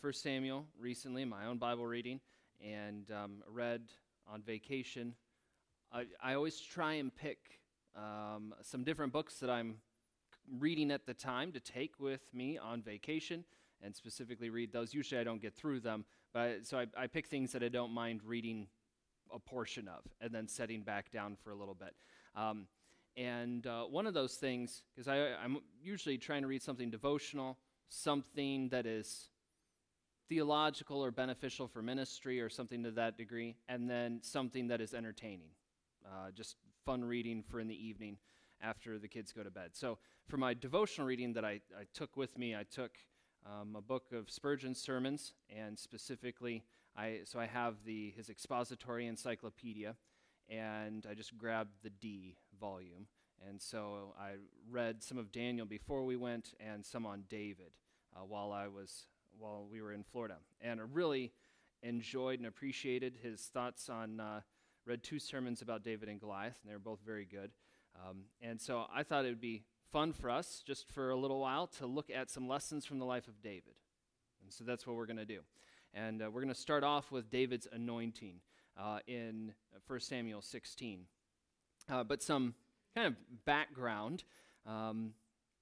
1 Samuel recently, my own Bible reading, and read on vacation. I always try and pick some different books that I'm reading at the time to take with me on vacation, and specifically read those. Usually I don't get through them, but I pick things that I don't mind reading a portion of, and then setting back down for a little bit. And one of those things, because I'm usually trying to read something devotional, something that is theological or beneficial for ministry or something to that degree, and then something that is entertaining, just fun reading for in the evening after the kids go to bed. So for my devotional reading that I took with me, I took a book of Spurgeon's sermons, and specifically, I have his expository encyclopedia, and I just grabbed the D volume. And so I read some of Daniel before we went, and some on David while we were in Florida. And I really enjoyed and appreciated his thoughts on, read 2 sermons about David and Goliath, and they were both very good. And so I thought it would be fun for us, just for a little while, to look at some lessons from the life of David. And so that's what we're going to do. And we're going to start off with David's anointing in 1 Samuel 16. But some kind of background in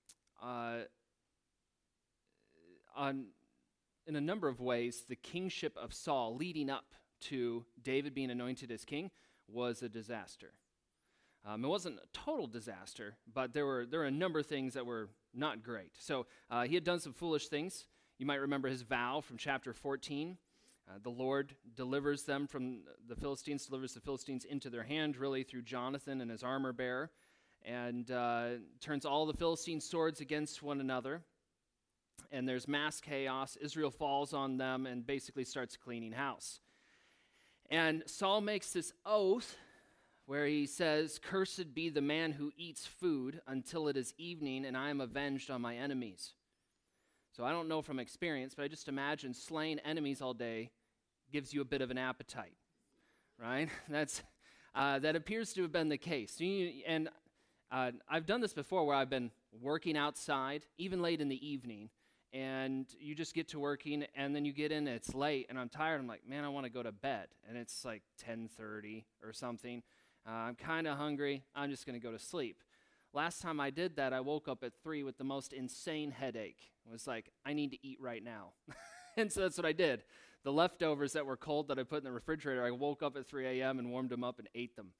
a number of ways. The kingship of Saul leading up to David being anointed as king was a disaster. It wasn't a total disaster, but there were a number of things that were not great. So he had done some foolish things. You might remember his vow from chapter 14. The Lord delivers them from the Philistines, delivers the Philistines into their hand, really through Jonathan and his armor bearer, and turns all the Philistine swords against one another. And there's mass chaos. Israel falls on them and basically starts cleaning house. And Saul makes this oath where he says, "Cursed be the man who eats food until it is evening, and I am avenged on my enemies." So I don't know from experience, but I just imagine slaying enemies all day gives you a bit of an appetite, right? That appears to have been the case. And I've done this before where I've been working outside, even late in the evening, and you just get to working, and then you get in, and it's late, and I'm tired. I'm like, man, I want to go to bed. And it's like 10:30 or something. I'm kind of hungry. I'm just going to go to sleep. Last time I did that, I woke up at 3 with the most insane headache. It was like, I need to eat right now. And so that's what I did. The leftovers that were cold that I put in the refrigerator, I woke up at 3 a.m. and warmed them up and ate them.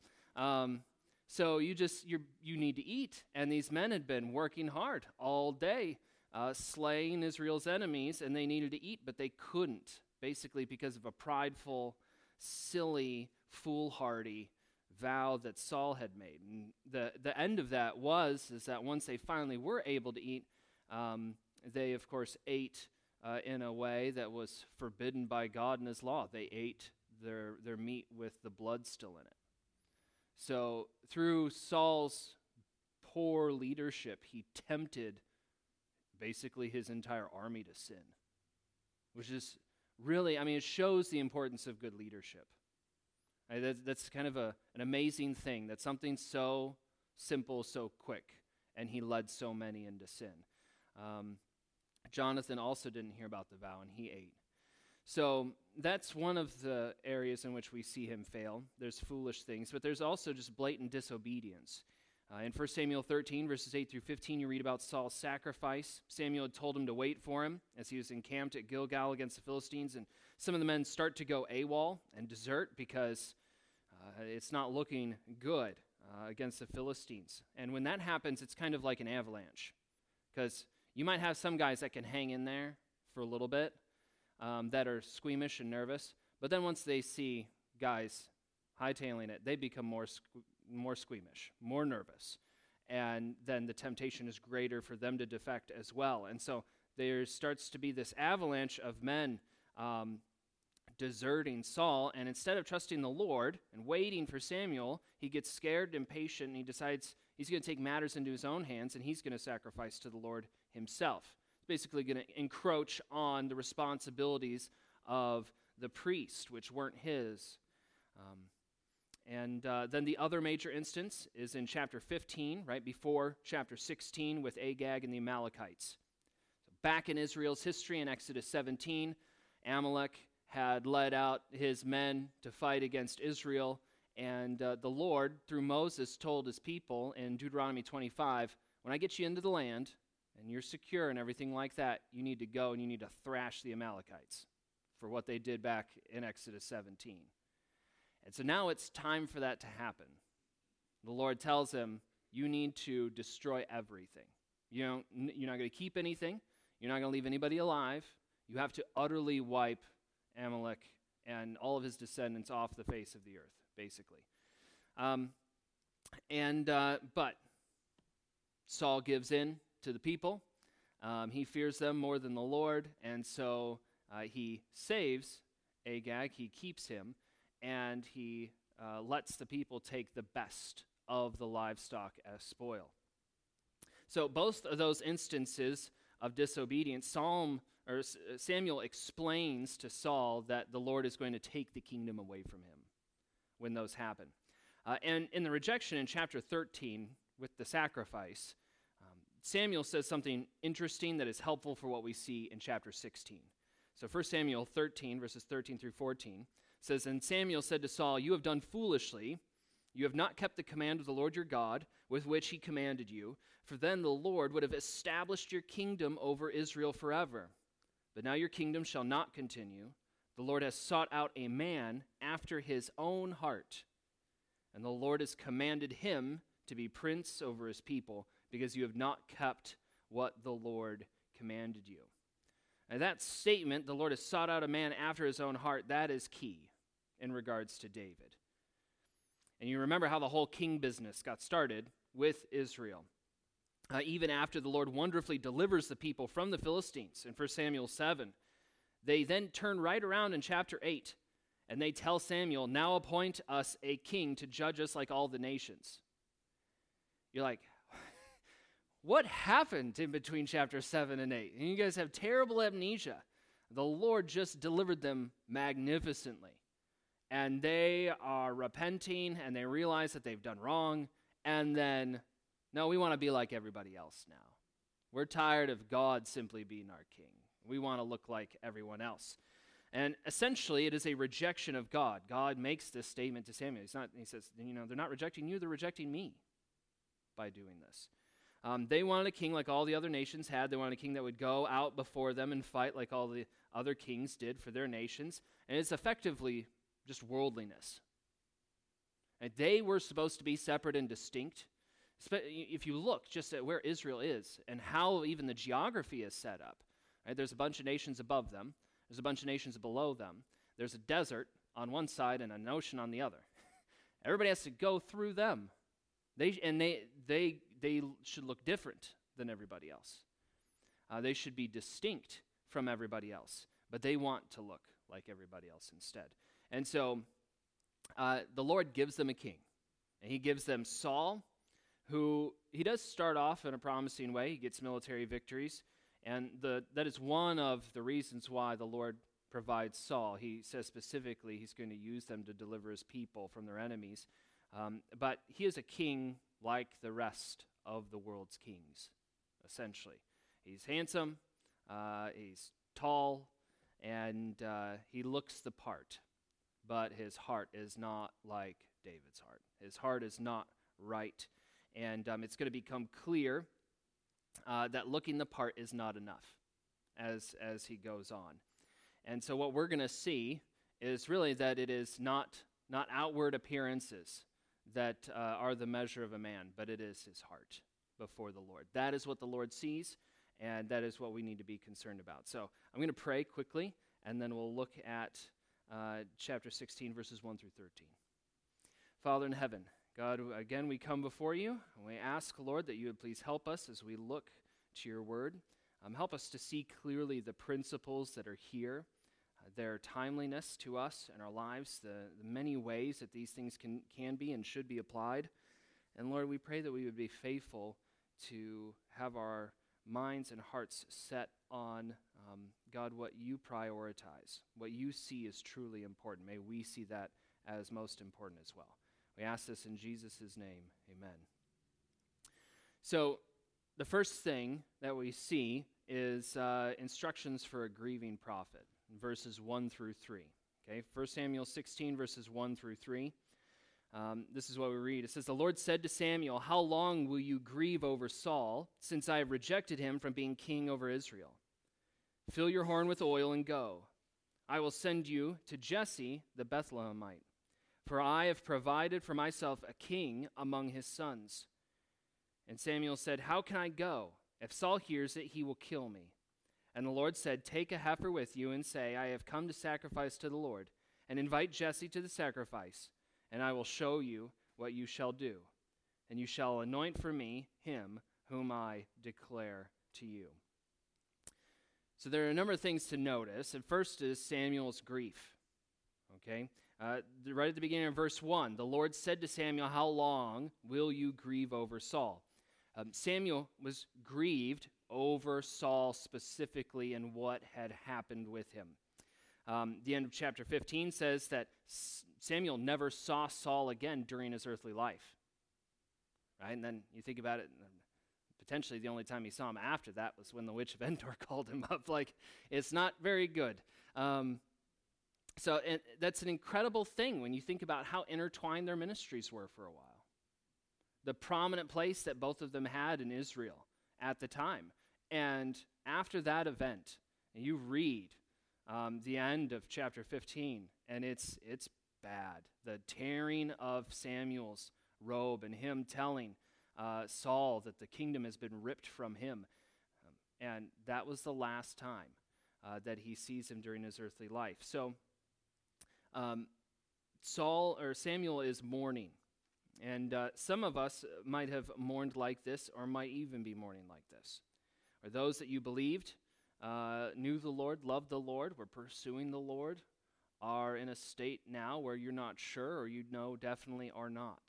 So you need to eat. And these men had been working hard all day, slaying Israel's enemies, and they needed to eat, but they couldn't, basically because of a prideful, silly, foolhardy vow that Saul had made. And the end of that is that once they finally were able to eat, they, of course, ate in a way that was forbidden by God and his law. They ate their meat with the blood still in it. So through Saul's poor leadership, he tempted basically his entire army to sin, which is really, it shows the importance of good leadership. That's kind of an amazing thing, that something so simple, so quick, and he led so many into sin. Jonathan also didn't hear about the vow, and he ate. So that's one of the areas in which we see him fail. There's foolish things, but there's also just blatant disobedience. In 1 Samuel 13, verses 8 through 15, you read about Saul's sacrifice. Samuel had told him to wait for him as he was encamped at Gilgal against the Philistines, and some of the men start to go AWOL and desert because it's not looking good against the Philistines. And when that happens, it's kind of like an avalanche, because you might have some guys that can hang in there for a little bit that are squeamish and nervous, but then once they see guys hightailing it, they become more squeamish, more nervous, and then the temptation is greater for them to defect as well. And so there starts to be this avalanche of men deserting Saul, and instead of trusting the Lord and waiting for Samuel, he gets scared, impatient, and he decides he's going to take matters into his own hands, and he's going to sacrifice to the Lord himself. He's basically going to encroach on the responsibilities of the priest, which weren't his. And then the other major instance is in chapter 15, right before chapter 16, with Agag and the Amalekites. So back in Israel's history in Exodus 17, Amalek had led out his men to fight against Israel, and the Lord, through Moses, told his people in Deuteronomy 25, when I get you into the land, and you're secure and everything like that, you need to go and you need to thrash the Amalekites for what they did back in Exodus 17. And so now it's time for that to happen. The Lord tells him, you need to destroy everything. You're not going to keep anything. You're not going to leave anybody alive. You have to utterly wipe Amalek and all of his descendants off the face of the earth, basically. But Saul gives in to the people. He fears them more than the Lord, and so he saves Agag. He keeps him, and he lets the people take the best of the livestock as spoil. So both of those instances of disobedience, Samuel explains to Saul that the Lord is going to take the kingdom away from him when those happen. And in the rejection in chapter 13 with the sacrifice, Samuel says something interesting that is helpful for what we see in chapter 16. So 1 Samuel 13, verses 13 through 14, says, And Samuel said to Saul, You have done foolishly. You have not kept the command of the Lord your God, with which he commanded you, for then the Lord would have established your kingdom over Israel forever. But now your kingdom shall not continue. The Lord has sought out a man after his own heart, and the Lord has commanded him to be prince over his people, because you have not kept what the Lord commanded you. And that statement, the Lord has sought out a man after his own heart, that is key in regards to David. And you remember how the whole king business got started with Israel. Even after the Lord wonderfully delivers the people from the Philistines in 1 Samuel 7, they then turn right around in chapter 8, and they tell Samuel, Now appoint us a king to judge us like all the nations. You're like, what happened in between chapter 7 and 8? And you guys have terrible amnesia. The Lord just delivered them magnificently. And they are repenting, and they realize that they've done wrong. And then, no, we want to be like everybody else now. We're tired of God simply being our king. We want to look like everyone else. And essentially, it is a rejection of God. God makes this statement to Samuel. He says, they're not rejecting you, they're rejecting me by doing this. They wanted a king like all the other nations had. They wanted a king that would go out before them and fight like all the other kings did for their nations. And it's effectively just worldliness. And they were supposed to be separate and distinct. If you look just at where Israel is and how even the geography is set up, right? There's a bunch of nations above them. There's a bunch of nations below them. There's a desert on one side and an ocean on the other. Everybody has to go through them. They should look different than everybody else. They should be distinct from everybody else, but they want to look like everybody else instead. And so the Lord gives them a king, and he gives them Saul, who he does start off in a promising way. He gets military victories, and that is one of the reasons why the Lord provides Saul. He says specifically he's going to use them to deliver his people from their enemies. But he is a king like the rest of the world's kings, essentially. He's handsome, he's tall, and he looks the part, but his heart is not like David's heart. His heart is not right, and it's going to become clear that looking the part is not enough as he goes on. And so what we're going to see is really that it is not outward appearances that are the measure of a man, but it is his heart before the Lord. That is what the Lord sees, and that is what we need to be concerned about. So I'm going to pray quickly, and then we'll look at chapter 16, verses 1 through 13. Father in heaven, God, again we come before you, and we ask, Lord, that you would please help us as we look to your word. Help us to see clearly the principles that are here, their timeliness to us and our lives, the many ways that these things can be and should be applied. And Lord, we pray that we would be faithful to have our minds and hearts set on, God, what you prioritize, what you see is truly important. May we see that as most important as well. We ask this in Jesus' name, amen. So the first thing that we see is instructions for a grieving prophet. verses 1 through 3. Okay, 1 Samuel 16, verses 1 through 3. This is what we read. It says, "The Lord said to Samuel, 'How long will you grieve over Saul, since I have rejected him from being king over Israel? Fill your horn with oil and go. I will send you to Jesse the Bethlehemite, for I have provided for myself a king among his sons.' And Samuel said, 'How can I go? If Saul hears it, he will kill me.' And the Lord said, 'Take a heifer with you and say, I have come to sacrifice to the Lord, and invite Jesse to the sacrifice, and I will show you what you shall do. And you shall anoint for me him whom I declare to you.'" So there are a number of things to notice. And first is Samuel's grief. Okay? Right at the beginning of verse 1, the Lord said to Samuel, "How long will you grieve over Saul?" Samuel was grieved over Saul specifically and what had happened with him. The end of chapter 15 says that Samuel never saw Saul again during his earthly life. Right? And then you think about it, potentially the only time he saw him after that was when the witch of Endor called him up. Like, it's not very good. So that's an incredible thing when you think about how intertwined their ministries were for a while. The prominent place that both of them had in Israel at the time. And after that event, you read the end of chapter 15, and it's bad. The tearing of Samuel's robe and him telling Saul that the kingdom has been ripped from him. And that was the last time that he sees him during his earthly life. So Samuel is mourning. And some of us might have mourned like this, or might even be mourning like this. Or those that you believed, knew the Lord, loved the Lord, were pursuing the Lord, are in a state now where you're not sure, or you know definitely are not.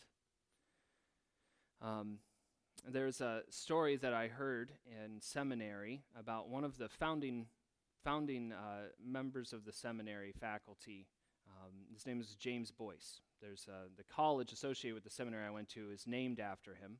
There's a story that I heard in seminary about one of the founding members of the seminary faculty. His name is James Boyce. There's the college associated with the seminary I went to is named after him.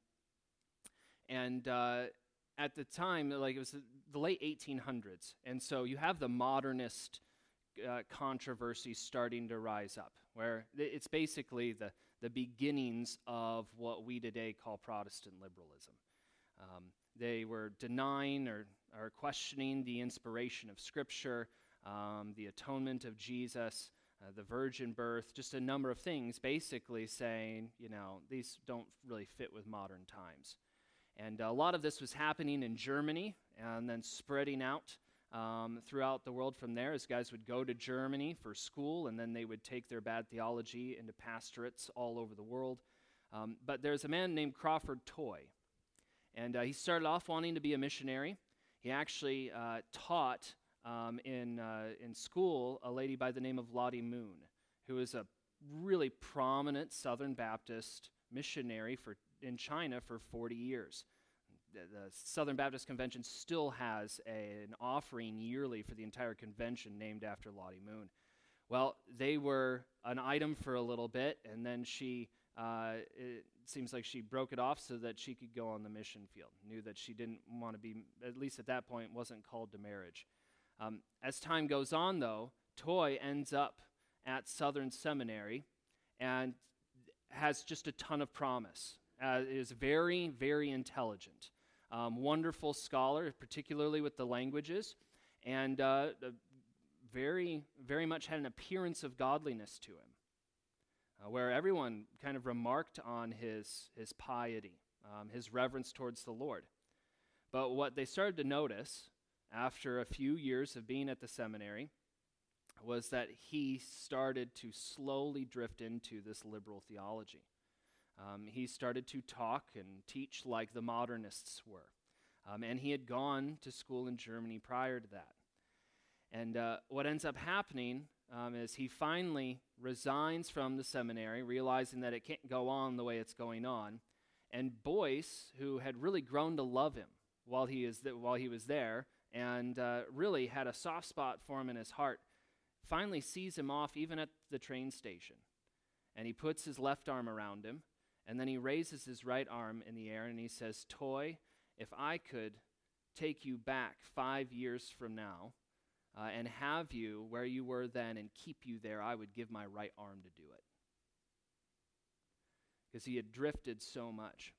And at the time, like, it was the late 1800s, and so you have the modernist controversy starting to rise up, where it's basically the beginnings of what we today call Protestant liberalism. They were denying or questioning the inspiration of Scripture, the atonement of Jesus, the virgin birth, just a number of things, basically saying, these don't really fit with modern times. And a lot of this was happening in Germany and then spreading out throughout the world from there, as guys would go to Germany for school, and then they would take their bad theology into pastorates all over the world. But there's a man named Crawford Toy, and he started off wanting to be a missionary. He actually taught in school a lady by the name of Lottie Moon, who is a really prominent Southern Baptist missionary in China for 40 years. The Southern Baptist Convention still has an offering yearly for the entire convention named after Lottie Moon. Well, they were an item for a little bit, and then it seems like she broke it off so that she could go on the mission field. Knew that she didn't want to be, at least at that point, wasn't called to marriage. As time goes on, though, Toy ends up at Southern Seminary and has just a ton of promise. Is very, very intelligent. Wonderful scholar, particularly with the languages, and very, very much had an appearance of godliness to him, where everyone kind of remarked on his piety, his reverence towards the Lord. But what they started to notice after a few years of being at the seminary was that he started to slowly drift into this liberal theology. He started to talk and teach like the modernists were. And he had gone to school in Germany prior to that. And what ends up happening is he finally resigns from the seminary, realizing that it can't go on the way it's going on. And Boyce, who had really grown to love him while he was there, and really had a soft spot for him in his heart, finally sees him off even at the train station. And he puts his left arm around him, and then he raises his right arm in the air, and he says, "Toy, if I could take you back 5 years from now, and have you where you were then and keep you there, I would give my right arm to do it. Because he had drifted so much.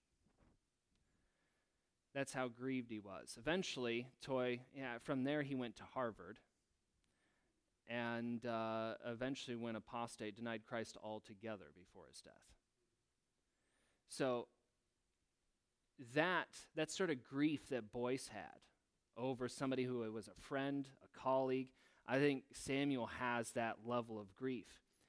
That's how grieved he was. Eventually, from there he went to Harvard, and eventually went apostate, denied Christ altogether before his death. So that sort of grief that Boyce had over somebody who was a friend, a colleague, I think Samuel has that level of grief.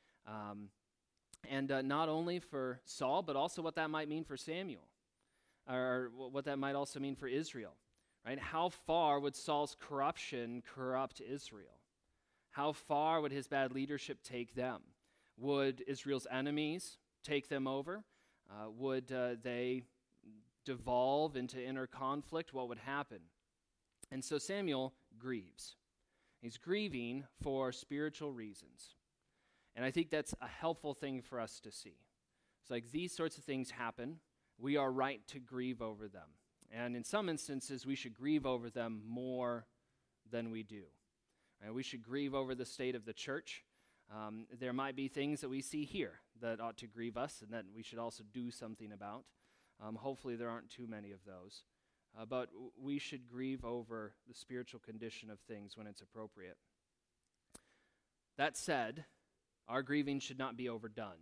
And not only for Saul, but also what that might mean for Samuel, or what that might also mean for Israel, right? How far would Saul's corruption corrupt Israel? How far would his bad leadership take them? Would Israel's enemies take them over? Would they devolve into inner conflict? What would happen? And so Samuel grieves. He's grieving for spiritual reasons. And I think that's a helpful thing for us to see. It's like these sorts of things happen. We are right to grieve over them. And in some instances, we should grieve over them more than we do. Right? We should grieve over the state of the church. There might be things that we see here that ought to grieve us and that we should also do something about. Hopefully there aren't too many of those. But we should grieve over the spiritual condition of things when it's appropriate. That said, our grieving should not be overdone.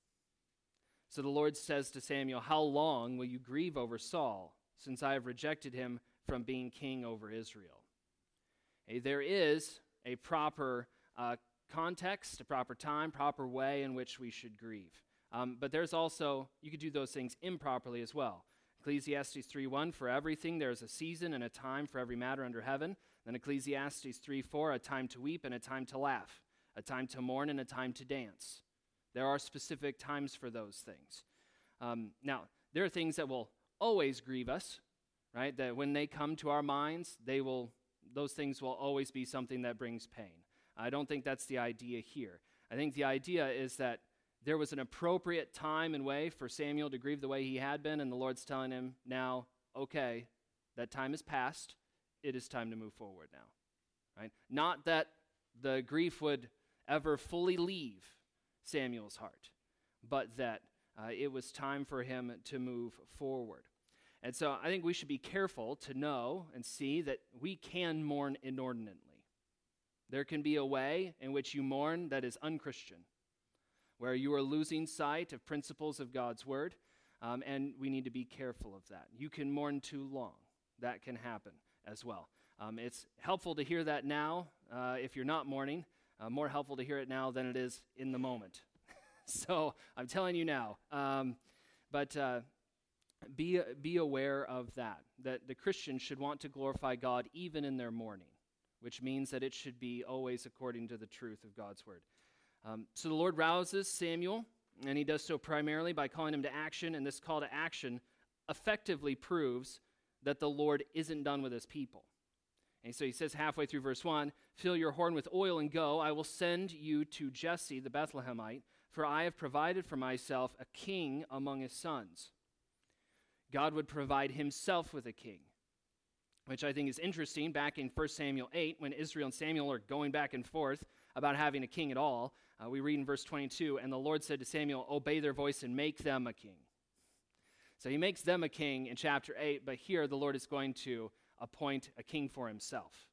So the Lord says to Samuel, "How long will you grieve over Saul, since I have rejected him from being king over Israel?" There is a proper context, a proper time, proper way in which we should grieve. But there's also, you could do those things improperly as well. Ecclesiastes 3:1, "For everything there is a season and a time for every matter under heaven." Then Ecclesiastes 3:4, "A time to weep and a time to laugh, a time to mourn and a time to dance." There are specific times for those things. Now, there are things that will always grieve us, right? That when they come to our minds, those things will always be something that brings pain. I don't think that's the idea here. I think the idea is that there was an appropriate time and way for Samuel to grieve the way he had been, and the Lord's telling him now, okay, that time is past. It is time to move forward now, right? Not that the grief would ever fully leave Samuel's heart, but that it was time for him to move forward. And so I think we should be careful to know and see that we can mourn inordinately. There can be a way in which you mourn that is unchristian, where you are losing sight of principles of God's word, and we need to be careful of that. You can mourn too long. That can happen as well. It's helpful to hear that now if you're not mourning, more helpful to hear it now than it is in the moment. So I'm telling you now. But be aware of that the Christian should want to glorify God even in their mourning, which means that it should be always according to the truth of God's word. So the Lord rouses Samuel, and he does so primarily by calling him to action, and this call to action effectively proves that the Lord isn't done with his people. And so he says halfway through verse 1, "Fill your horn with oil and go. I will send you to Jesse the Bethlehemite, for I have provided for myself a king among his sons." God would provide himself with a king, which I think is interesting. Back in 1 Samuel 8, when Israel and Samuel are going back and forth about having a king at all, we read in verse 22, "And the Lord said to Samuel, obey their voice and make them a king." So he makes them a king in chapter 8, but here the Lord is going to appoint a king for himself.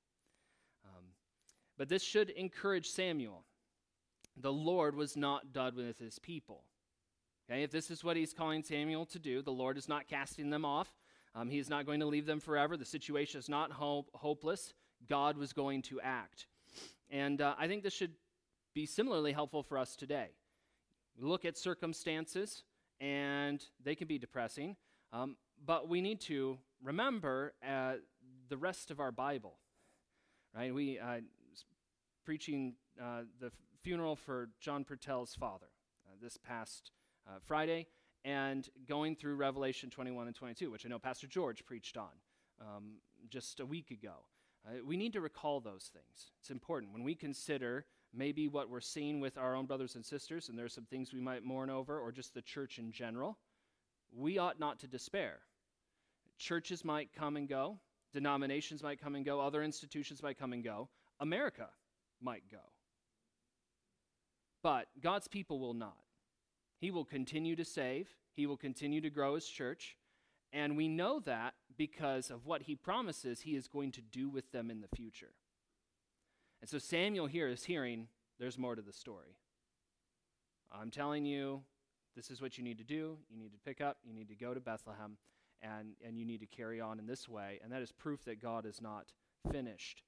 But this should encourage Samuel. The Lord was not done with his people. Okay, if this is what he's calling Samuel to do, the Lord is not casting them off. He is not going to leave them forever. The situation is not hopeless. God was going to act. And I think this should be similarly helpful for us today. We look at circumstances, and they can be depressing, but we need to remember the rest of our Bible, right? We preaching the funeral for John Purtell's father this past Friday, and going through Revelation 21 and 22, which I know Pastor George preached on just a week ago. We need to recall those things. It's important. When we consider maybe what we're seeing with our own brothers and sisters, and there's some things we might mourn over, or just the church in general, we ought not to despair. Churches might come and go. Denominations might come and go. Other institutions might come and go. America might go. But God's people will not. He will continue to save. He will continue to grow his church. And we know that because of what he promises he is going to do with them in the future. And so Samuel here is hearing there's more to the story. I'm telling you, this is what you need to do. You need to pick up. You need to go to Bethlehem. And you need to carry on in this way. And that is proof that God is not finished.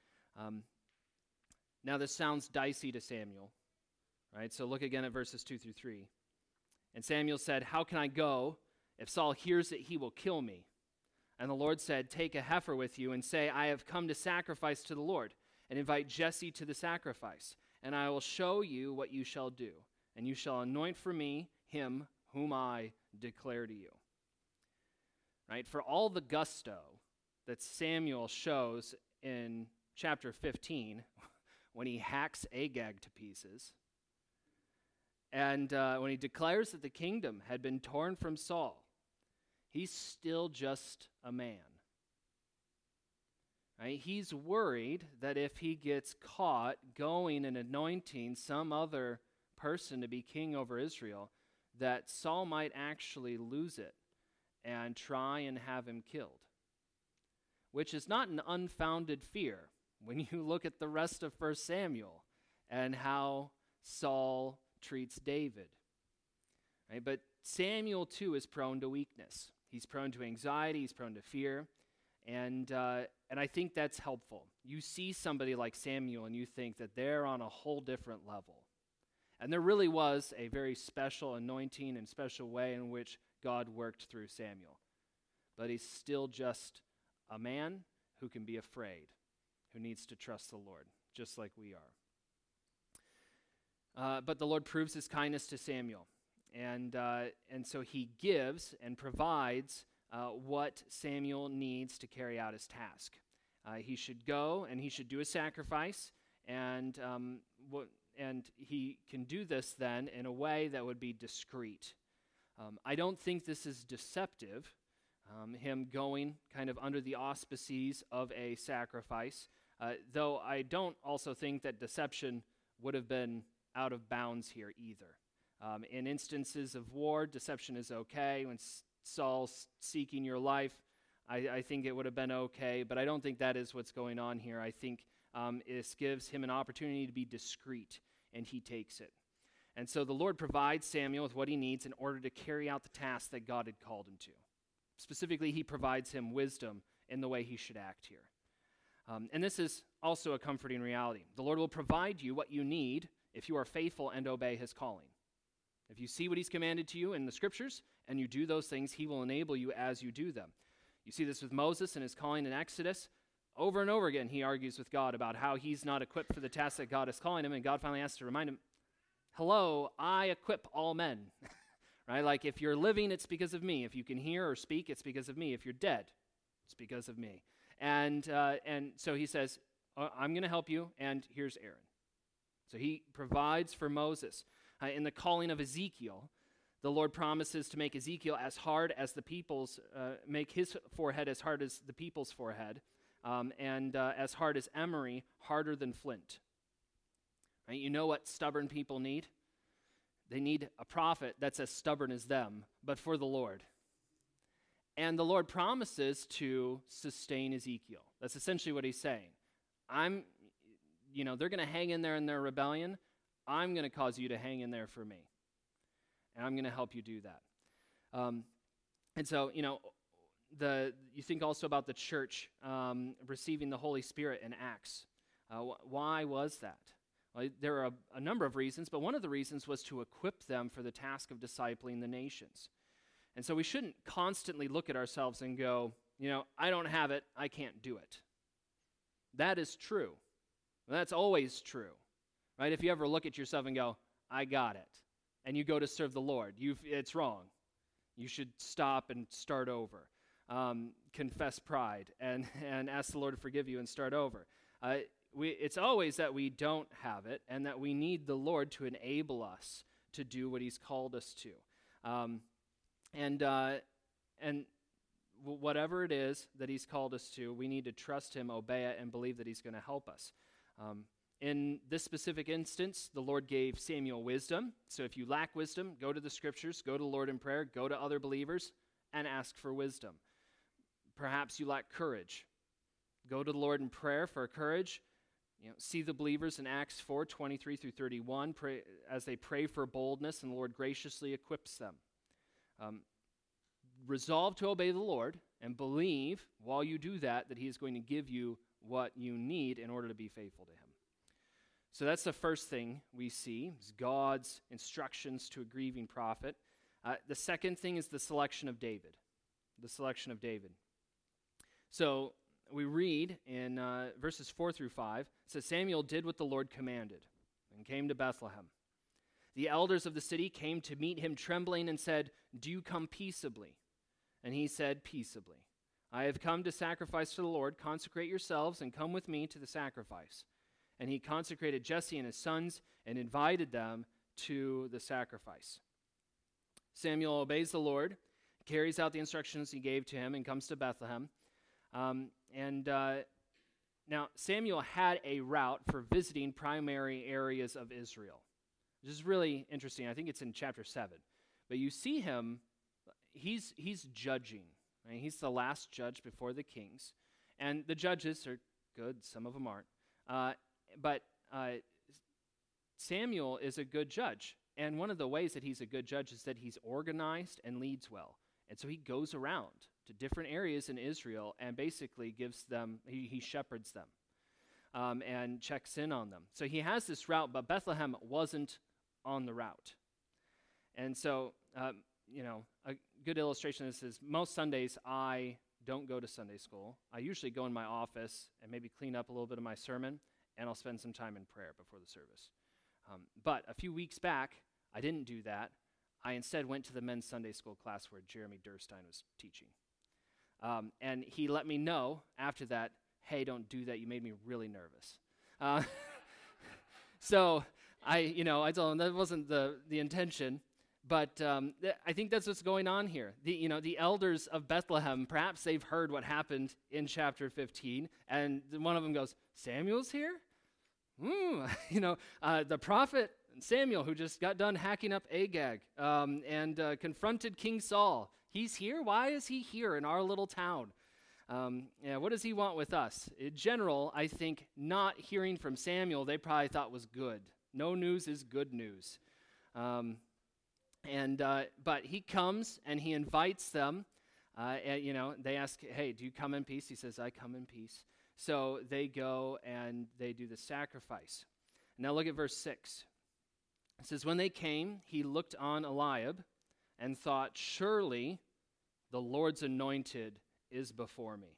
Now this sounds dicey to Samuel. Right? So look again at verses 2 through 3. And Samuel said, "How can I go? If Saul hears it, he will kill me." And the Lord said, "Take a heifer with you and say, 'I have come to sacrifice to the Lord,' and invite Jesse to the sacrifice. And I will show you what you shall do. And you shall anoint for me him whom I declare to you." Right? For all the gusto that Samuel shows in chapter 15 when he hacks Agag to pieces, and when he declares that the kingdom had been torn from Saul, he's still just a man. Right? He's worried that if he gets caught going and anointing some other person to be king over Israel, that Saul might actually lose it and try and have him killed, which is not an unfounded fear when you look at the rest of 1 Samuel and how Saul treats David. Right? But Samuel, too, is prone to weakness. He's prone to anxiety. He's prone to fear. And I think that's helpful. You see somebody like Samuel and you think that they're on a whole different level. And there really was a very special anointing and special way in which God worked through Samuel. But he's still just a man who can be afraid, who needs to trust the Lord, just like we are. But the Lord proves his kindness to Samuel. And so he gives and provides what Samuel needs to carry out his task. He should go and he should do a sacrifice, and he can do this then in a way that would be discreet. I don't think this is deceptive, him going kind of under the auspices of a sacrifice, though I don't also think that deception would have been out of bounds here either. In instances of war, deception is okay. When Saul's seeking your life, I think it would have been okay, but I don't think that is what's going on here. I think this gives him an opportunity to be discreet, and he takes it. And so the Lord provides Samuel with what he needs in order to carry out the task that God had called him to. Specifically, he provides him wisdom in the way he should act here. And this is also a comforting reality. The Lord will provide you what you need if you are faithful and obey his calling. If you see what he's commanded to you in the scriptures and you do those things, he will enable you as you do them. You see this with Moses and his calling in Exodus. Over and over again, he argues with God about how he's not equipped for the task that God is calling him, and God finally has to remind him, hello, I equip all men. Right? Like if you're living, it's because of me. If you can hear or speak, it's because of me. If you're dead, it's because of me. And so he says, I'm going to help you, and here's Aaron. So he provides for Moses. In the calling of Ezekiel, the Lord promises to make Ezekiel as hard as the people's, make his forehead as hard as the people's forehead, and as hard as emery, harder than flint. Right? You know what stubborn people need? They need a prophet that's as stubborn as them, but for the Lord. And the Lord promises to sustain Ezekiel. That's essentially what he's saying. They're going to hang in there in their rebellion. I'm going to cause you to hang in there for me. And I'm going to help you do that. And so, you think also about the church receiving the Holy Spirit in Acts. Why was that? Well, there are a number of reasons, but one of the reasons was to equip them for the task of discipling the nations. And so we shouldn't constantly look at ourselves and go, I don't have it, I can't do it. That is true. That's always true, right? If you ever look at yourself and go, I got it, and you go to serve the Lord, it's wrong. You should stop and start over. Confess pride and ask the Lord to forgive you and start over. It's always that we don't have it and that we need the Lord to enable us to do what he's called us to. And whatever it is that he's called us to, we need to trust him, obey it, and believe that he's going to help us. In this specific instance, the Lord gave Samuel wisdom. So if you lack wisdom, go to the scriptures, go to the Lord in prayer, go to other believers, and ask for wisdom. Perhaps you lack courage. Go to the Lord in prayer for courage. See the believers in Acts 4:23 through 31 as they pray for boldness, and the Lord graciously equips them. Resolve to obey the Lord and believe while you do that He is going to give you what you need in order to be faithful to Him. So that's the first thing we see, is God's instructions to a grieving prophet. The second thing is the selection of David. The selection of David. So we read in verses 4 through 5, it says, Samuel did what the Lord commanded and came to Bethlehem. The elders of the city came to meet him trembling and said, "Do you come peaceably?" And he said, "Peaceably. I have come to sacrifice to the Lord. Consecrate yourselves and come with me to the sacrifice." And he consecrated Jesse and his sons and invited them to the sacrifice. Samuel obeys the Lord, carries out the instructions he gave to him, and comes to Bethlehem. Now, Samuel had a route for visiting primary areas of Israel, which is really interesting. I think it's in chapter 7. But you see him, he's judging. Right? He's the last judge before the kings. And the judges are good, some of them aren't. But Samuel is a good judge. And one of the ways that he's a good judge is that he's organized and leads well. And so he goes around to different areas in Israel and basically gives them, he shepherds them and checks in on them. So he has this route, but Bethlehem wasn't on the route. And so, a good illustration of this is most Sundays I don't go to Sunday school. I usually go in my office and maybe clean up a little bit of my sermon, and I'll spend some time in prayer before the service. But a few weeks back, I didn't do that. I instead went to the men's Sunday school class where Jeremy Durstein was teaching. And he let me know after that, "Hey, don't do that. You made me really nervous." So I told him that wasn't the intention. But I think that's what's going on here. The elders of Bethlehem, perhaps they've heard what happened in chapter 15, and one of them goes, "Samuel's here? The prophet Samuel, who just got done hacking up Agag and confronted King Saul. He's here? Why is he here in our little town? What does he want with us?" In general, I think not hearing from Samuel, they probably thought was good. No news is good news. But he comes and he invites them. They ask, "Hey, do you come in peace?" He says, "I come in peace." So they go and they do the sacrifice. Now look at verse 6. It says, "When they came, he looked on Eliab and thought, 'Surely the Lord's anointed is before me.'"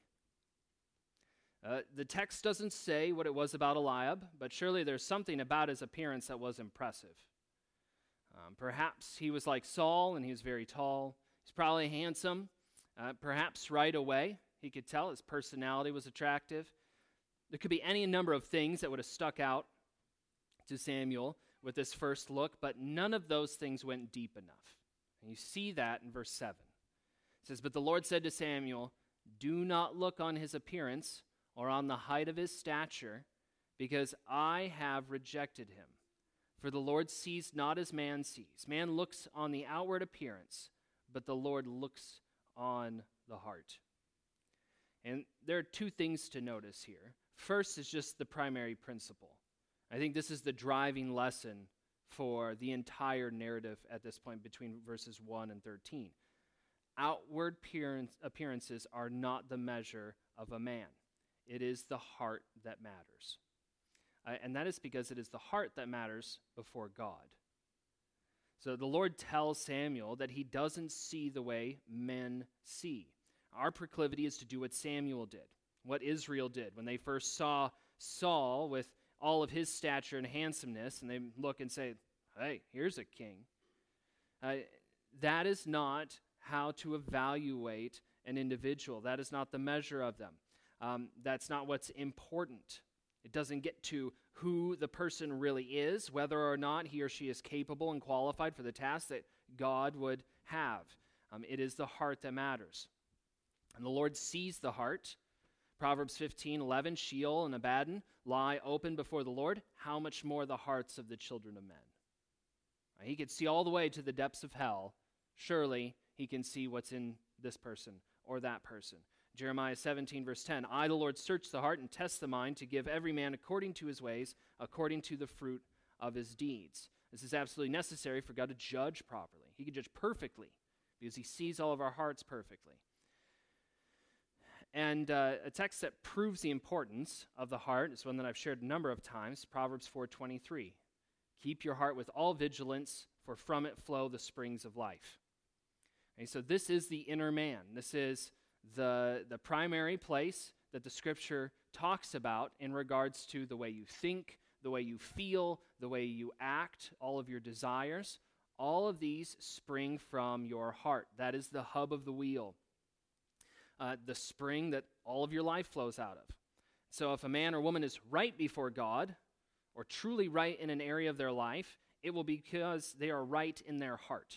The text doesn't say what it was about Eliab, but surely there's something about his appearance that was impressive. Perhaps he was like Saul and he was very tall. He's probably handsome. Perhaps right away he could tell his personality was attractive. There could be any number of things that would have stuck out to Samuel with this first look, but none of those things went deep enough. And you see that in verse 7. It says, "But the Lord said to Samuel, 'Do not look on his appearance or on the height of his stature, because I have rejected him. For the Lord sees not as man sees. Man looks on the outward appearance, but the Lord looks on the heart.'" And there are two things to notice here. First is just the primary principle. I think this is the driving lesson for the entire narrative at this point between verses 1 and 13. Outward appearances are not the measure of a man. It is the heart that matters. And that is because it is the heart that matters before God. So the Lord tells Samuel that he doesn't see the way men see. Our proclivity is to do what Samuel did, what Israel did when they first saw Saul with all of his stature and handsomeness, and they look and say, "Hey, here's a king." That is not how to evaluate an individual. That is not the measure of them. That's not what's important. It doesn't get to who the person really is, whether or not he or she is capable and qualified for the task that God would have. It is the heart that matters. And the Lord sees the heart. Proverbs 15:11, Sheol and Abaddon lie open before the Lord. How much more the hearts of the children of men? Right? He could see all the way to the depths of hell. Surely he can see what's in this person or that person. Jeremiah 17, verse 10, I, the Lord, search the heart and test the mind to give every man according to his ways, according to the fruit of his deeds. This is absolutely necessary for God to judge properly. He can judge perfectly because he sees all of our hearts perfectly. And a text that proves the importance of the heart is one that I've shared a number of times, Proverbs 4:23. Keep your heart with all vigilance, for from it flow the springs of life. Okay, so this is the inner man. This is the primary place that the Scripture talks about in regards to the way you think, the way you feel, the way you act, all of your desires. All of these spring from your heart. That is the hub of the wheel. The spring that all of your life flows out of. So if a man or woman is right before God, or truly right in an area of their life, it will be because they are right in their heart.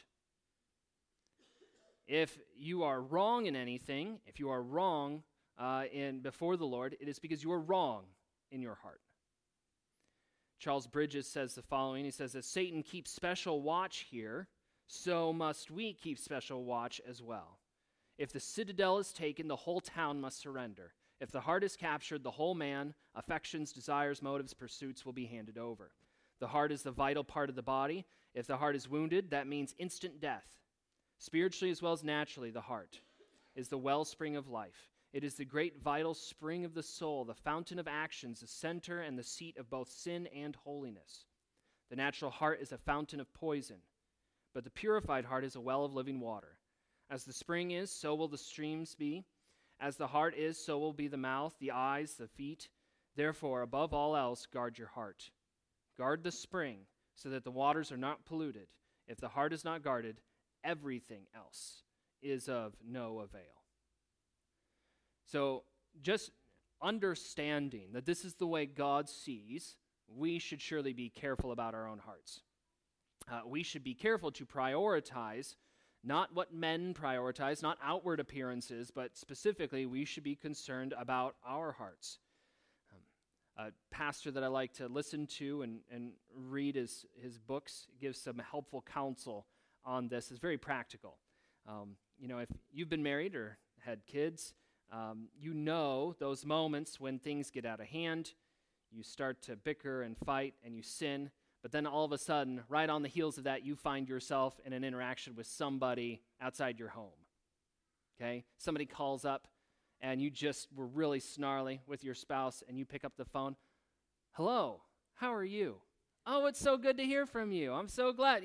If you are wrong in anything, if you are wrong before the Lord, it is because you are wrong in your heart. Charles Bridges says the following. He says, as Satan keeps special watch here, so must we keep special watch as well. If the citadel is taken, the whole town must surrender. If the heart is captured, the whole man, affections, desires, motives, pursuits will be handed over. The heart is the vital part of the body. If the heart is wounded, that means instant death. Spiritually as well as naturally, the heart is the wellspring of life. It is the great vital spring of the soul, the fountain of actions, the center and the seat of both sin and holiness. The natural heart is a fountain of poison, but the purified heart is a well of living water. As the spring is, so will the streams be. As the heart is, so will be the mouth, the eyes, the feet. Therefore, above all else, guard your heart. Guard the spring, so that the waters are not polluted. If the heart is not guarded, everything else is of no avail. So, just understanding that this is the way God sees, we should surely be careful about our own hearts. We should be careful to prioritize not what men prioritize, not outward appearances, but specifically we should be concerned about our hearts. A pastor that I like to listen to and read his books gives some helpful counsel on this. It's very practical. If you've been married or had kids, you know those moments when things get out of hand, you start to bicker and fight and you sin. But then all of a sudden, right on the heels of that, you find yourself in an interaction with somebody outside your home, okay? Somebody calls up, and you just were really snarly with your spouse, and you pick up the phone. Hello, how are you? Oh, it's so good to hear from you. I'm so glad,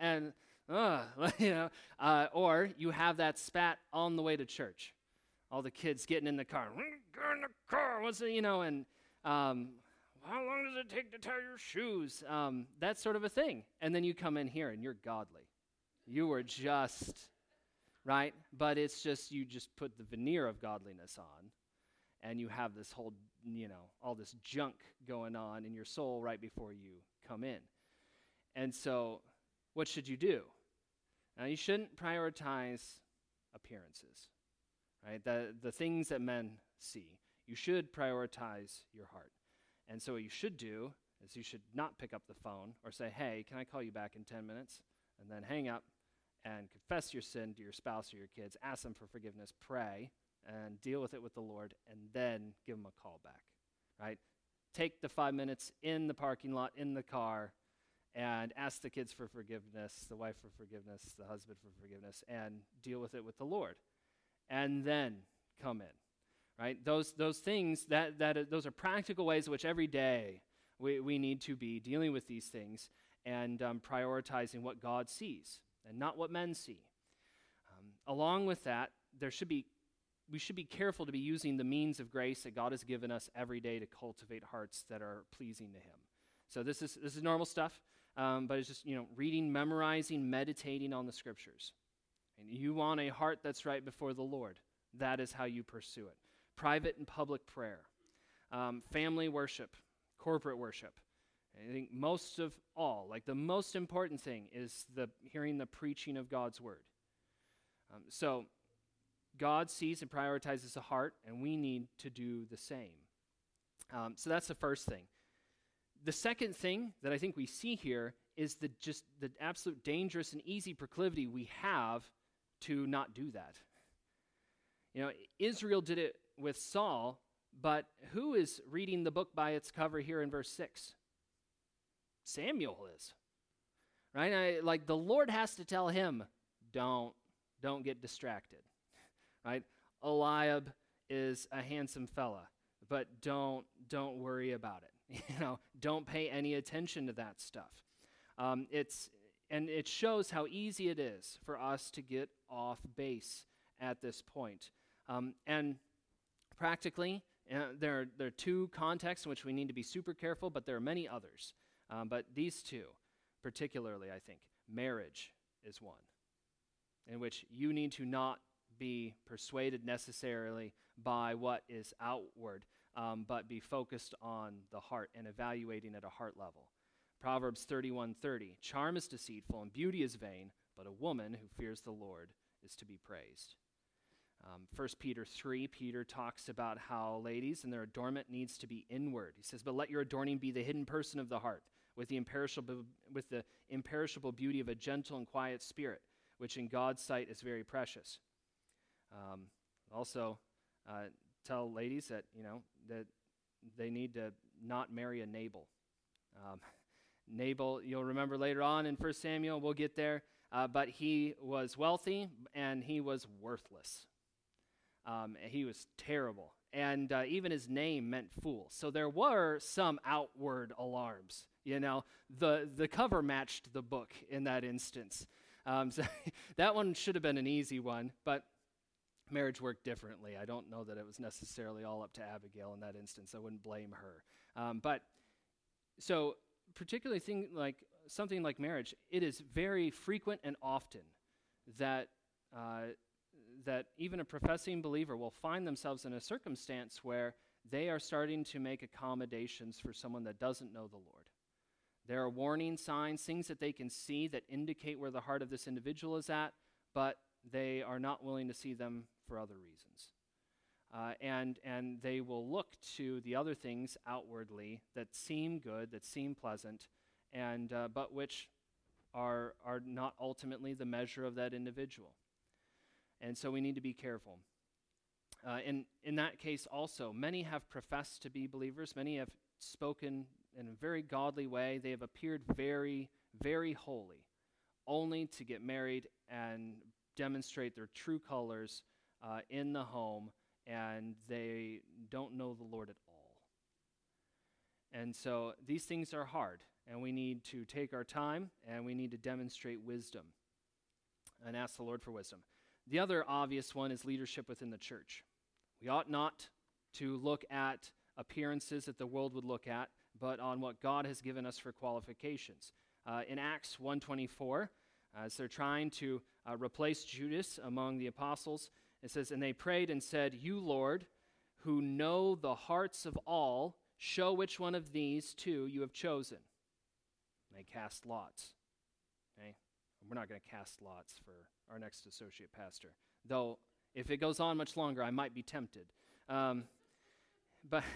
or you have that spat on the way to church. All the kids getting in the car. Get in the car, how long does it take to tie your shoes? That sort of a thing. And then you come in here and you're godly. You were just, right? But it's just, you just put the veneer of godliness on and you have this whole, all this junk going on in your soul right before you come in. And so what should you do? Now, you shouldn't prioritize appearances, right? The things that men see. You should prioritize your heart. And so what you should do is you should not pick up the phone or say, hey, can I call you back in 10 minutes? And then hang up and confess your sin to your spouse or your kids, ask them for forgiveness, pray, and deal with it with the Lord, and then give them a call back, right? Take the 5 minutes in the parking lot, in the car, and ask the kids for forgiveness, the wife for forgiveness, the husband for forgiveness, and deal with it with the Lord. And then come in. Right? Those things, those are practical ways in which every day we need to be dealing with these things and prioritizing what God sees and not what men see. Along with that, we should be careful to be using the means of grace that God has given us every day to cultivate hearts that are pleasing to Him. So this is normal stuff, but it's just reading, memorizing, meditating on the Scriptures. And you want a heart that's right before the Lord. That is how you pursue it. Private and public prayer, family worship, corporate worship. I think most of all, the most important thing is hearing the preaching of God's word. So God sees and prioritizes the heart, and we need to do the same. So that's the first thing. The second thing that I think we see here is the absolute dangerous and easy proclivity we have to not do that. Israel did it with Saul, but who is reading the book by its cover here in verse 6? Samuel is, right? The Lord has to tell him, don't get distracted, right? Eliab is a handsome fella, but don't worry about it. Don't pay any attention to that stuff. It shows how easy it is for us to get off base at this point. And practically, there are two contexts in which we need to be super careful, but there are many others. But these two, particularly, I think, marriage is one, in which you need to not be persuaded necessarily by what is outward, but be focused on the heart and evaluating at a heart level. Proverbs 31:30, charm is deceitful and beauty is vain, but a woman who fears the Lord is to be praised. 1 Peter 3, Peter talks about how ladies and their adornment needs to be inward. He says, but let your adorning be the hidden person of the heart, with the imperishable beauty of a gentle and quiet spirit, which in God's sight is very precious. Also, tell ladies that that they need to not marry a Nabal. Nabal, you'll remember later on in 1 Samuel, we'll get there, but he was wealthy and he was worthless. He was terrible, and even his name meant fool. So there were some outward alarms. The cover matched the book in that instance. So that one should have been an easy one, but marriage worked differently. I don't know that it was necessarily all up to Abigail in that instance. I wouldn't blame her. So particularly something like marriage, it is very frequent and often that even a professing believer will find themselves in a circumstance where they are starting to make accommodations for someone that doesn't know the Lord. There are warning signs, things that they can see that indicate where the heart of this individual is at, but they are not willing to see them for other reasons. And they will look to the other things outwardly that seem good, that seem pleasant, but which are not ultimately the measure of that individual. And so we need to be careful. In that case also, many have professed to be believers. Many have spoken in a very godly way. They have appeared very, very holy, only to get married and demonstrate their true colors in the home, and they don't know the Lord at all. And so these things are hard, and we need to take our time, and we need to demonstrate wisdom and ask the Lord for wisdom. The other obvious one is leadership within the church. We ought not to look at appearances that the world would look at, but on what God has given us for qualifications. In Acts 1:24, as they're trying to replace Judas among the apostles, it says, and they prayed and said, you, Lord, who know the hearts of all, show which one of these two you have chosen. And they cast lots. Okay? We're not going to cast lots for our next associate pastor, though if it goes on much longer, I might be tempted. But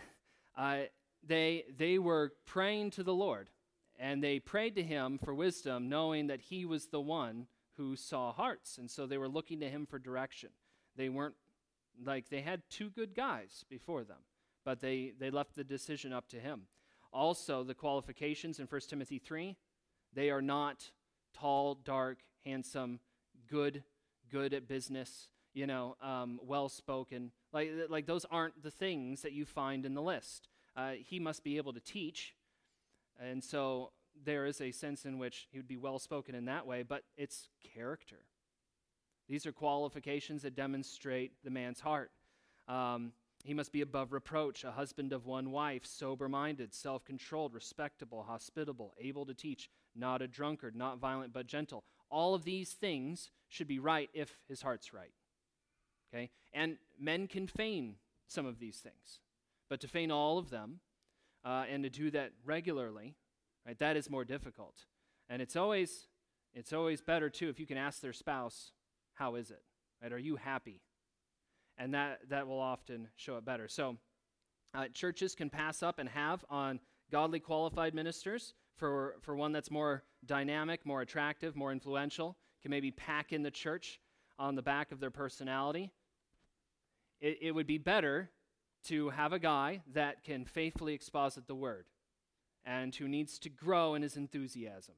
they were praying to the Lord, and they prayed to him for wisdom, knowing that he was the one who saw hearts, and so they were looking to him for direction. They weren't they had two good guys before them, but they left the decision up to him. Also, the qualifications in 1 Timothy 3, they are not tall, dark, handsome, good at business, well-spoken. Like those aren't the things that you find in the list. He must be able to teach, and so there is a sense in which he would be well-spoken in that way, but it's character. These are qualifications that demonstrate the man's heart. He must be above reproach, a husband of one wife, sober-minded, self-controlled, respectable, hospitable, able to teach, not a drunkard, not violent but gentle. All of these things should be right if his heart's right. Okay? And men can feign some of these things, but to feign all of them and to do that regularly, right, that is more difficult. And it's always better too if you can ask their spouse, how is it? Right? Are you happy? and that will often show it better. So churches can pass up and have on godly qualified ministers for one that's more dynamic, more attractive, more influential, can maybe pack in the church on the back of their personality. It would be better to have a guy that can faithfully exposit the word and who needs to grow in his enthusiasm.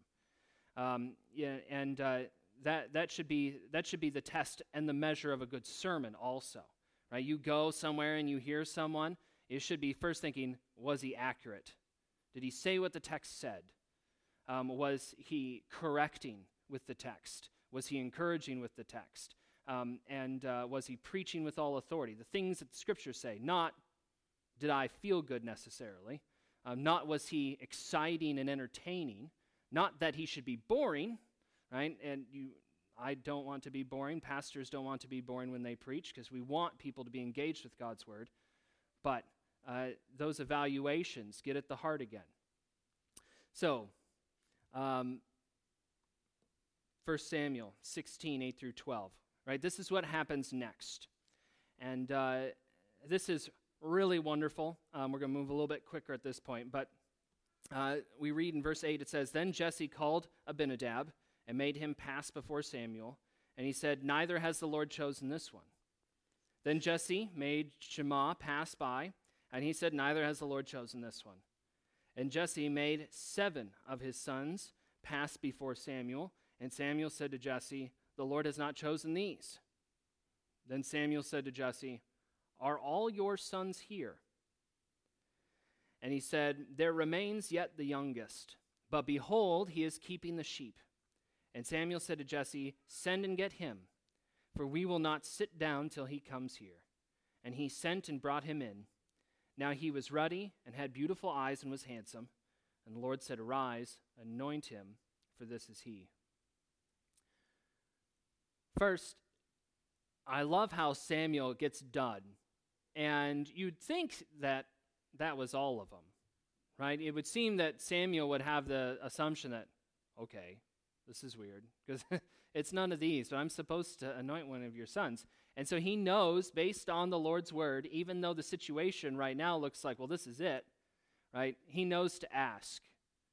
That should be the test and the measure of a good sermon also. Right? You go somewhere and you hear someone, it should be first thinking, was he accurate? Did he say what the text said? Was he correcting with the text? Was he encouraging with the text? And was he preaching with all authority? The things that the scriptures say, not did I feel good necessarily, not was he exciting and entertaining, not that he should be boring, right? And I don't want to be boring. Pastors don't want to be boring when they preach because we want people to be engaged with God's word. But those evaluations get at the heart again. So, 1 Samuel 16, 8 through 12. Right, this is what happens next. And this is really wonderful. We're going to move a little bit quicker at this point. But we read in verse 8, it says, Then Jesse called Abinadab and made him pass before Samuel. And he said, Neither has the Lord chosen this one. Then Jesse made Shammah pass by. And he said, Neither has the Lord chosen this one. And Jesse made 7 of his sons pass before Samuel. And Samuel said to Jesse, The Lord has not chosen these. Then Samuel said to Jesse, Are all your sons here? And he said, There remains yet the youngest, but behold, he is keeping the sheep. And Samuel said to Jesse, Send and get him, for we will not sit down till he comes here. And he sent and brought him in. Now he was ruddy and had beautiful eyes and was handsome. And the Lord said, Arise, anoint him, for this is he. First, I love how Samuel gets done, and you'd think that was all of them, right? It would seem that Samuel would have the assumption that, okay, this is weird, because it's none of these, but I'm supposed to anoint one of your sons. And so he knows, based on the Lord's word, even though the situation right now looks like, well, this is it, right? He knows to ask,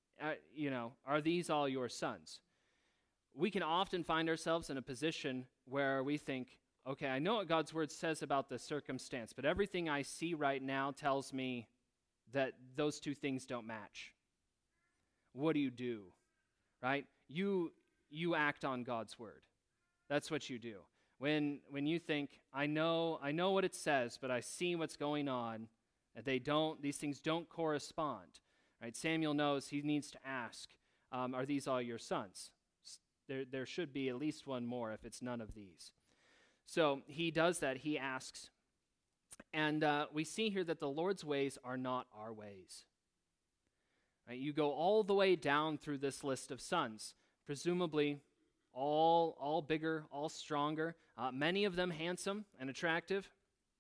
are these all your sons? We can often find ourselves in a position where we think, okay, I know what God's word says about the circumstance, but everything I see right now tells me that those two things don't match. What do you do? Right? You act on God's word. That's what you do. When you think, I know what it says, but I see what's going on, and these things don't correspond. Right? Samuel knows he needs to ask, are these all your sons? There should be at least one more if it's none of these. So he does that. He asks. And we see here that the Lord's ways are not our ways. Right? You go all the way down through this list of sons, presumably all bigger, all stronger, many of them handsome and attractive.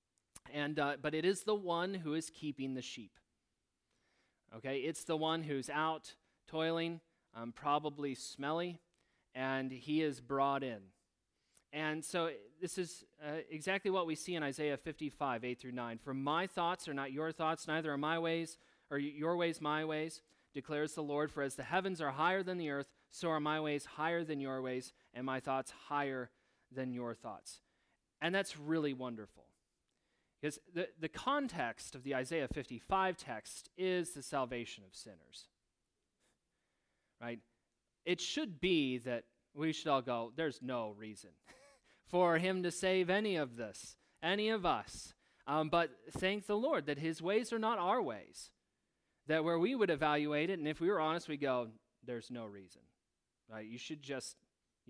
But it is the one who is keeping the sheep. Okay, it's the one who's out toiling, probably smelly, and he is brought in. And so this is exactly what we see in Isaiah 55, 8 through 9. For my thoughts are not your thoughts, neither are my ways, or your ways my ways, declares the Lord. For as the heavens are higher than the earth, so are my ways higher than your ways, and my thoughts higher than your thoughts. And that's really wonderful. Because the context of the Isaiah 55 text is the salvation of sinners. Right? It should be that we should all go, there's no reason for him to save any of this, any of us. But thank the Lord that his ways are not our ways. That where we would evaluate it, and if we were honest, we go, there's no reason. Right? You should just,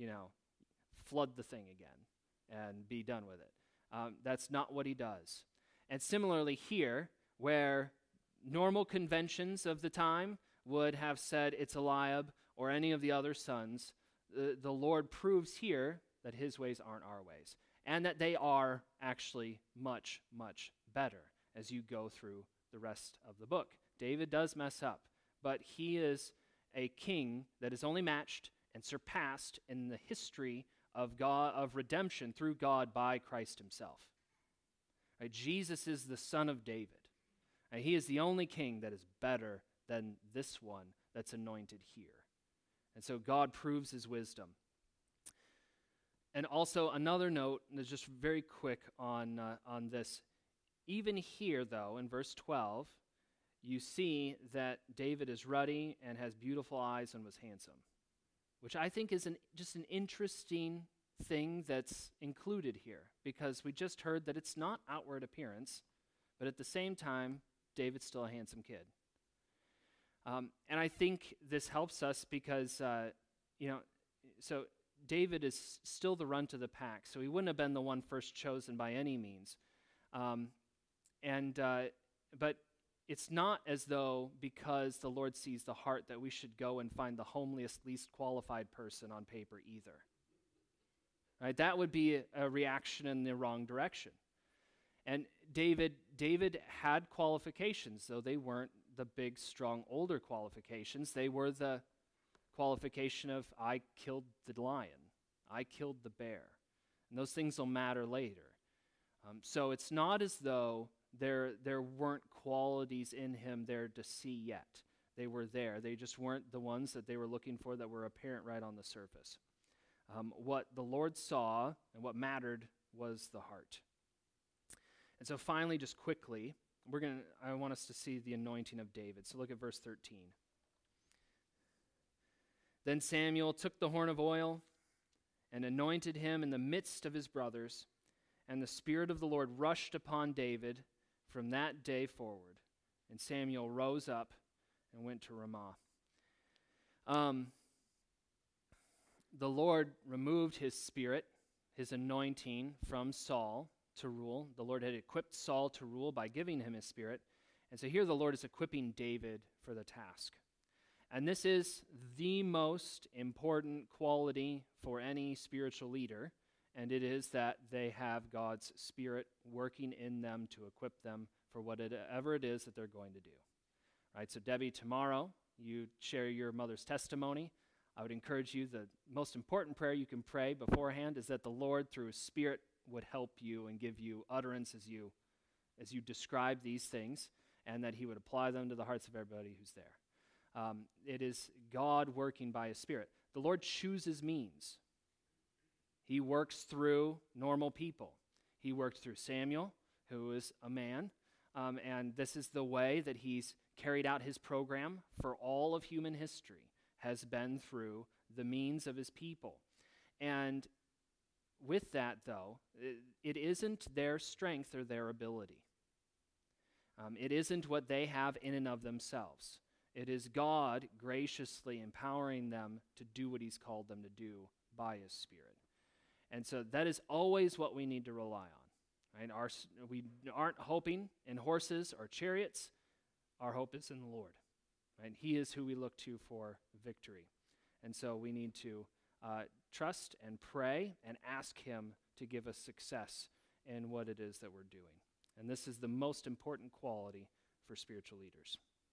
flood the thing again and be done with it. That's not what he does. And similarly here, where normal conventions of the time would have said it's Eliab or any of the other sons, the Lord proves here that his ways aren't our ways, and that they are actually much, much better as you go through the rest of the book. David does mess up, but he is a king that is only matched and surpassed in the history of God, of redemption through God by Christ himself. Right? Jesus is the Son of David. And he is the only king that is better than this one that's anointed here. And so God proves his wisdom. And also another note, and it's just very quick on this. Even here, though, in verse 12, you see that David is ruddy and has beautiful eyes and was handsome, which I think is just an interesting thing that's included here, because we just heard that it's not outward appearance, but at the same time, David's still a handsome kid. And I think this helps us because, so David is still the runt of the pack, so he wouldn't have been the one first chosen by any means. But it's not as though because the Lord sees the heart that we should go and find the homeliest, least qualified person on paper either. Right? That would be a reaction in the wrong direction. And David had qualifications, though they weren't the big, strong, older qualifications. They were the qualification of, I killed the lion, I killed the bear. And those things will matter later. So it's not as though there weren't qualities in him there to see yet. They were there. They just weren't the ones that they were looking for that were apparent right on the surface. What the Lord saw and what mattered was the heart. And so finally, just quickly, I want us to see the anointing of David. So look at verse 13. Then Samuel took the horn of oil and anointed him in the midst of his brothers, and the Spirit of the Lord rushed upon David from that day forward. And Samuel rose up and went to Ramah. The Lord removed his spirit, his anointing from Saul to rule. The Lord had equipped Saul to rule by giving him his spirit. And so here the Lord is equipping David for the task. And this is the most important quality for any spiritual leader, and it is that they have God's Spirit working in them to equip them for whatever it is that they're going to do. Right? So Debbie, tomorrow you share your mother's testimony. I would encourage you, the most important prayer you can pray beforehand is that the Lord, through His Spirit, would help you and give you utterance as you describe these things, and that He would apply them to the hearts of everybody who's there. It is God working by His Spirit. The Lord chooses means. He works through normal people. He worked through Samuel, who is a man, and this is the way that He's carried out His program for all of human history, has been through the means of His people. And with that, though, it isn't their strength or their ability. It isn't what they have in and of themselves. It is God graciously empowering them to do what He's called them to do by His Spirit. And so that is always what we need to rely on. Right? We aren't hoping in horses or chariots. Our hope is in the Lord. Right? He is who we look to for victory. And so we need to trust and pray and ask Him to give us success in what it is that we're doing. And this is the most important quality for spiritual leaders.